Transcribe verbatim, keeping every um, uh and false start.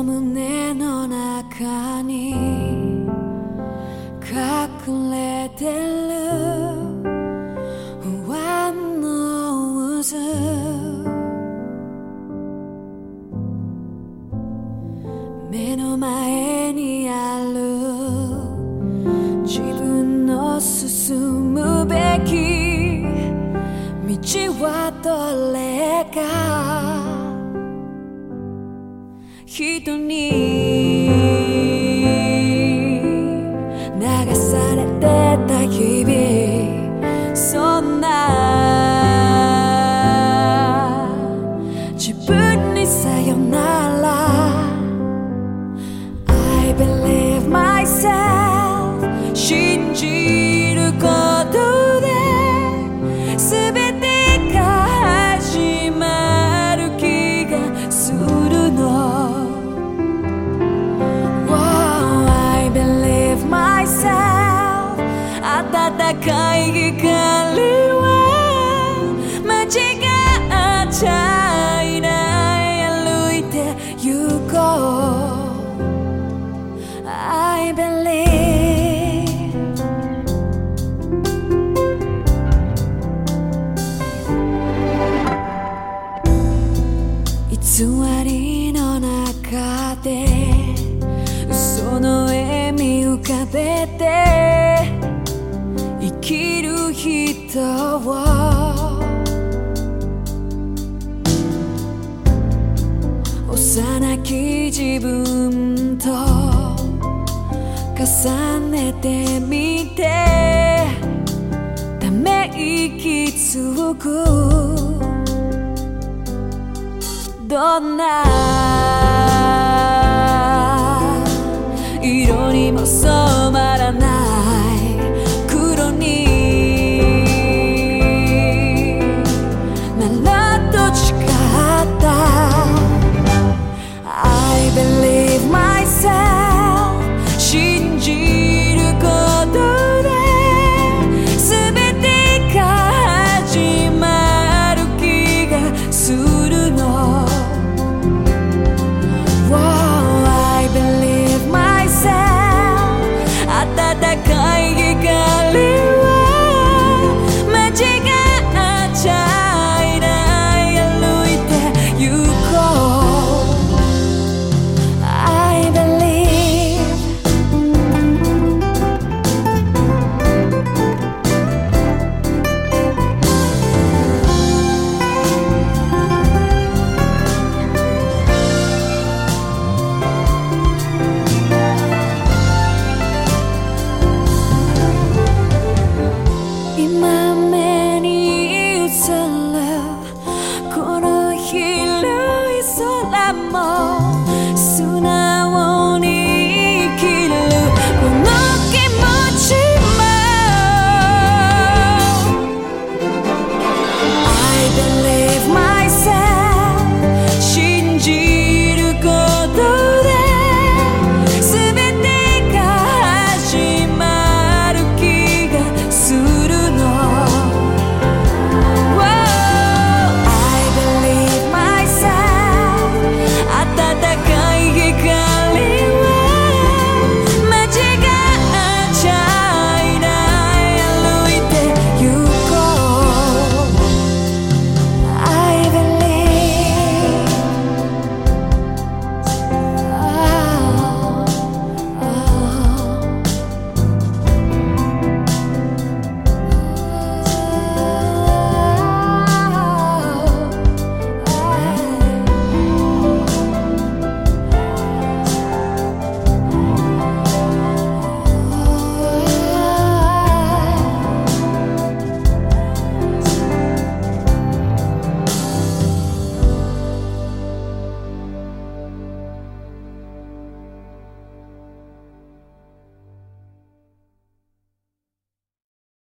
の胸の中に隠れてる不安の渦、目の前にある自分の進むべき道はどれか、人に流されてた日々、そんな自分にさよなら。 I believe myself 信じることで全てが始まる気がするの。暖かい光は間違っちゃいない、歩いて行こう。 I believe 偽りの中で嘘の笑み浮かべて生きる人を幼き自分と重ねてみてため息つく。どんな